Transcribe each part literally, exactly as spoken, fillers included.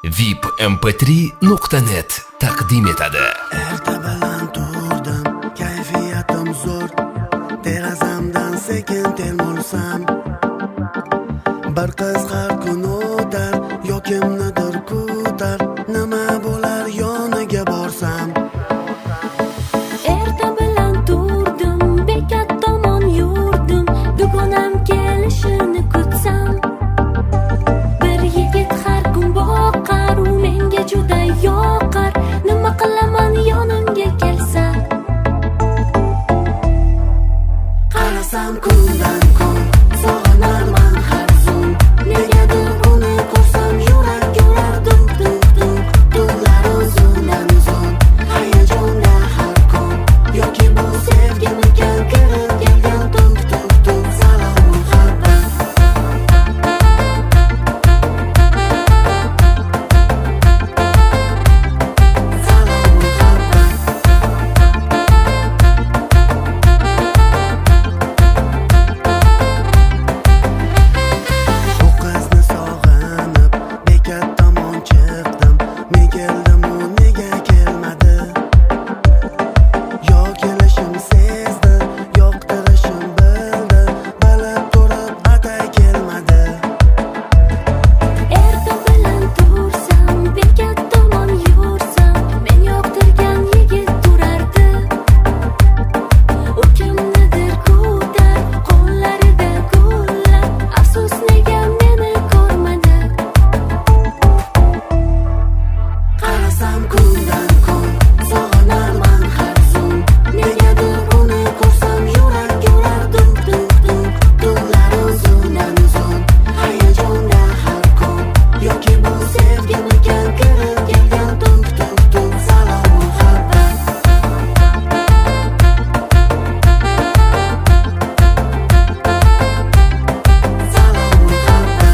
V I P M P три nuqta net taqdim etadi. Erta bilan turdim, kayfiyatim zo'r. Derazamdan sekin termulsam, bir qiz har kun o'tar, yo kimnidir kutar. Nima bo'lar yoniga borsam? Erta bilan turdim, bekat tomon yurdim, dugonam kelishini kutsam. Bir yigit har kun boqar, u menga juda yoqar. Nima qilaman yonimga kelsa? Qarasam kundan kun sog'inarman har zum. Negadir uni ko'rsam yurak yurar duk duk duk. Tunlar uzundan uzun, hayajonda har kun. Yoki bu sevgimikan kirib kelgan tuk tuk tuk. Salom muhabbat, salom muhabbat. Bu qizni sog'inib bekat tomon chiqdim. Men keldim, u nega kelmadi? Yo kelishim sezdi, yoqtirishim bildi. Bilib turib atay kelmadi. Erta bilan tursam, bekat tomon yursam, men yoqtirgan yigit turardi. U kimnidir kutar, qo'llarida gullar. Afsus, nega meni ko'rmadi? Qarasam kundan kun sog'inarman har zum. Negadir uni ko'rsam yurak yurar duk duk duk. Tunlar uzundan uzun, hayajonda har kun. Yoki bu sevgimikan kirib kelgan tuk tuk tuk. Salom muhabbat, salom muhabbat.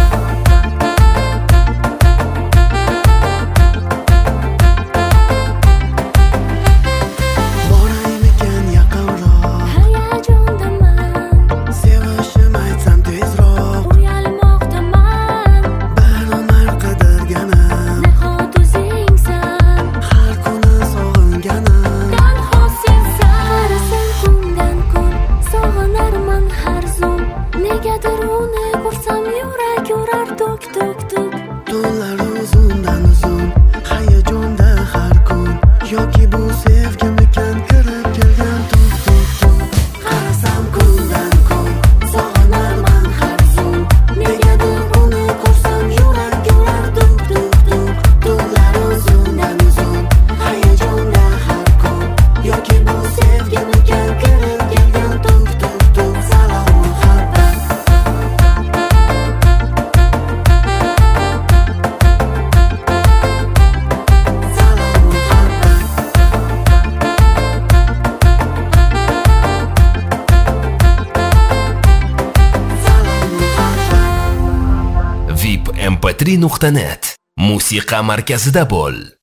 Boraymikan yaqinroq, Hayajondaman, sevishim aytsam tezroq. uyalmoqdaman. Bir umr qidirganim, Nahot o'zingsan, har kuni sog'inganim. tanho sensan. Qarasam kundan kun sog'inarman har zum. Negadir uni ko'rsam yurak yurar tuk tuk tuk. Tunlar uzundan uzun, hayajonda har kun. Yoki bu sevgimikan kirib kelgan tuk tuk tuk. Qarasam kundan kun sog'inarman har zum. Negadir uni ko'rsam yurak yurar duk duk duk. Tunlar uzundan uzun, hayajonda har kun. Yoki bu sevgimikan kirib kelgan tuk tuk tuk. Salom muhabbat, salom muhabbat. Salom muhabbat. V I P M P три nuqta net musiqa markazida bo'l.